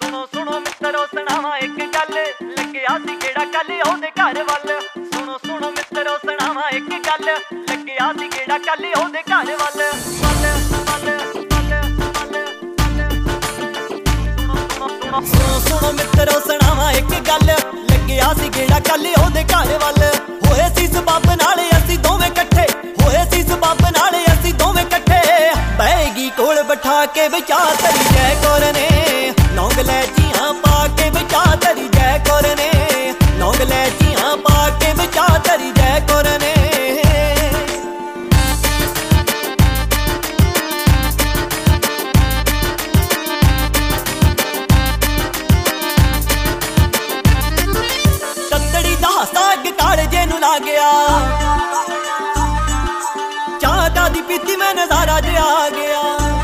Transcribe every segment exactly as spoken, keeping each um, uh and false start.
सुनो सुनो मित्रो सुनावा एक गल लग्या सी गेड़ा कल ओदे घर वल। सुनो सुनो मित्रो सुनावा एक गल लग्या सी गेड़ा कल ओदे घर वल। सुनो सुनो मित्रो सुनावा एक गल लग्या सी गेड़ा कल ओदे घर वल। होए सी सबब नाल असीं दोवें कट्ठे, होए सी सबब नाल असीं दोवें कट्ठे। बैगी कोल बिठा के विचा तरी जय कौर ने, लौंग लैचियां पा के विचा तरी जय कौर ने, लौंग लैचियां पा के विचा तरी जय कौर ने। तत्तड़ी दा साग कालजे नूं ला गया, चाह दी पीती मैं नजारा जे आ गया।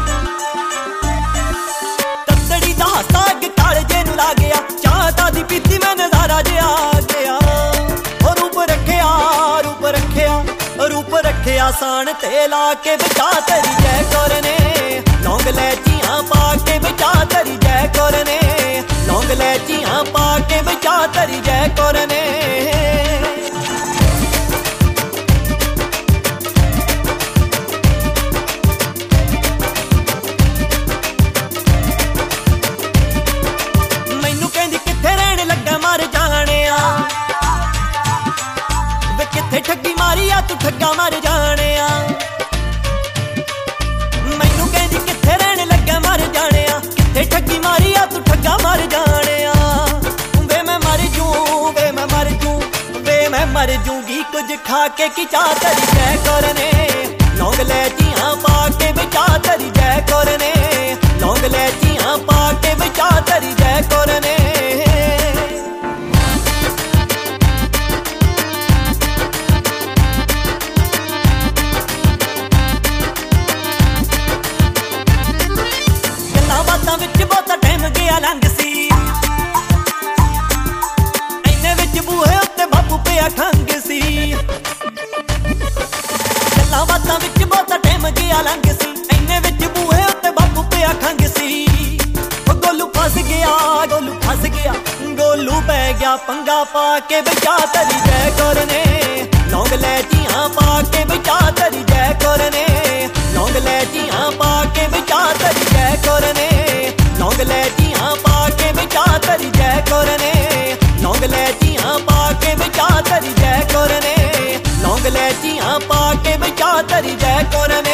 तत्तड़ी दा साग कालजे नूं ला गया, चाह दी पीती मैं नजारा जे आ गया। और रूप रखिया रूप रखिया रूप रखिया सान ते ला के विचा तरी जय कौर ने, लौंग लैचियां पा के विचा तरी जय कौर ने, लौंग लैचियां पा के विचा तरी जय कौर ने। ठगी मारी आ तू ठग्गा मर जाने आ, मैनू कहंदी कित्थे रहने लग्गा मर जाने आ, कित्थे ठगी मारी आ तू ठग्गा मर जाने आ। वे मैं मर जूं वे मैं मर जूं वे मैं मर जूंगी कुछ खा के की चाह तरी जय कौर ने, लौंग लैचियां पा के विचा तरी जय कौर ने, लौंग लैचियां पा के विचा तरी जय कौर ने। विच बहुता टाइम गया लंघ सी, इन्ने विच बूहे उत्ते बापू पिया खंघ सी। गल्लां बातां विच बहुता टाइम गया लंघ सी, इन्ने विच बूहे उत्ते बापू पिया खंघ सी। गोलू फस गया गोलू फस गया गोलू पै गया पंगा पा के विचा तरी जय कौर ने, लौंग लैचियां पा के विचा तरी जय कौर ने, लौंग लैचियां पा के विचा तरी जय कौर ने, लौंग लैचियां पा के विचा तरी जय कौर ने, लौंग लैचियां पा के विचा तरी जय कौर ने, लौंग लैचियां पा के विचा तरी जय कौर ने।